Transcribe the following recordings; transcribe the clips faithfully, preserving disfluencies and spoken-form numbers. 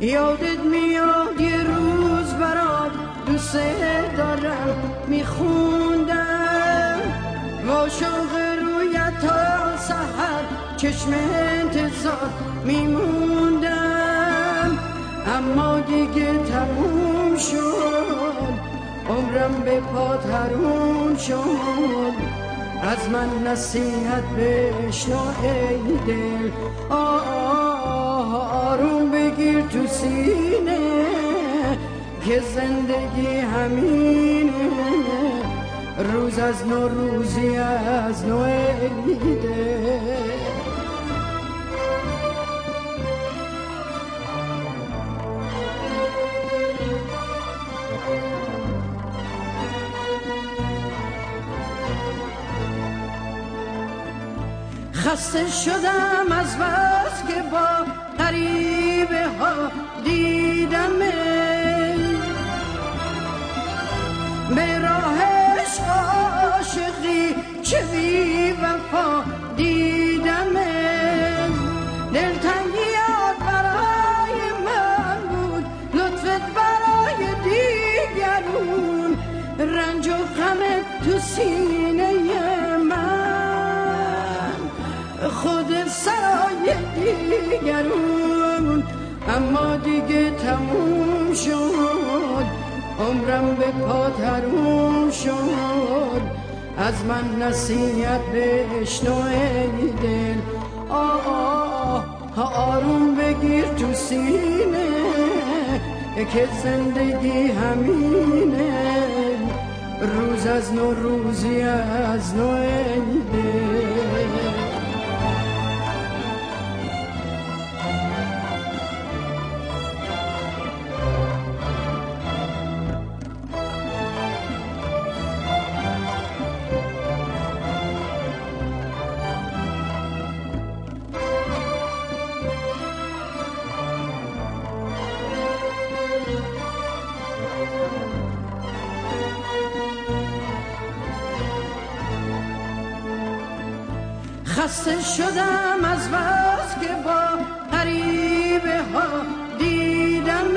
یادت میاد یه روز برات دوست دارم میخوندم با شوق رویت تا سحر چشم انتظار میموندم اما دیگه تموم شد عمرم به پات حروم شد از من نصیحت بشنو ای دل آروم بگیر تو سینه که زندگی همینه روز از نو روزی از نو ای دل خسته شدم از بس که با غریبه ها دیدم به راه عشق عاشقی چه بی وفا دیدم دلتنگیات برای من بود لطفت برای دیگرون رنج و غمت تو سینه من خود سرای دیگرون اما دیگه تموم شد عمرم به پات حروم شد از من نصیحت بشنو ای دل آه آه آروم بگیر تو سینه که زندگی همینه روز از نو روزی از نو ای دل خسته شدم از بس که با غریبه ها دیدم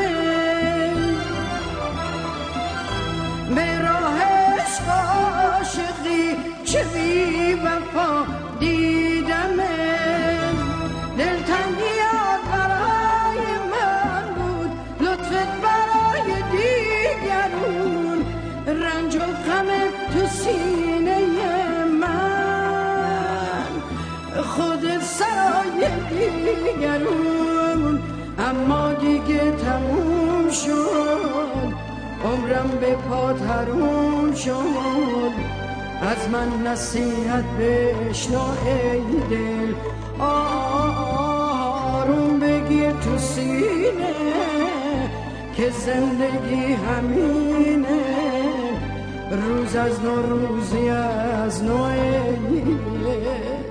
به راه عشق عاشقی چه بی وفا دیدم دلتنگیات برای من بود لطفت برای دیگرون رنج و غمت تو سینه خود سرای دیگرون اما دیگه تموم شد عمرم به پات حروم شد از من نصیحت بشنو ای دل آروم بگیر تو سینه که زندگی همینه روز از نو روزی از نو ای دل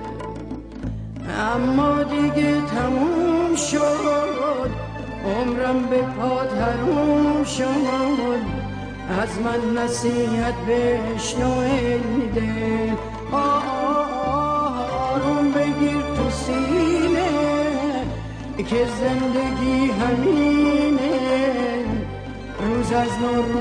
اما دیگه تموم شد عمرم به پات حروم شد از من نصیحت بشنو ای دل آروم بگیر تو سینه که زندگی همینه روز از نو